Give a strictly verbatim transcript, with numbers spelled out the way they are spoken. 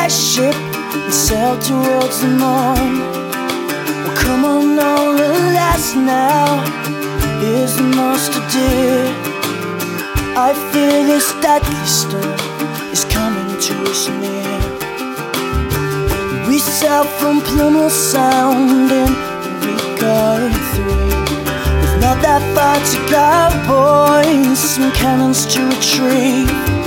that ship and sail towards the morn. Well, come on, all alas now, here's the master dear. I fear this deadly storm is coming to us near. We sail from Plymouth Sound in week or three, with not that far to go, boys, some cannons to retrieve.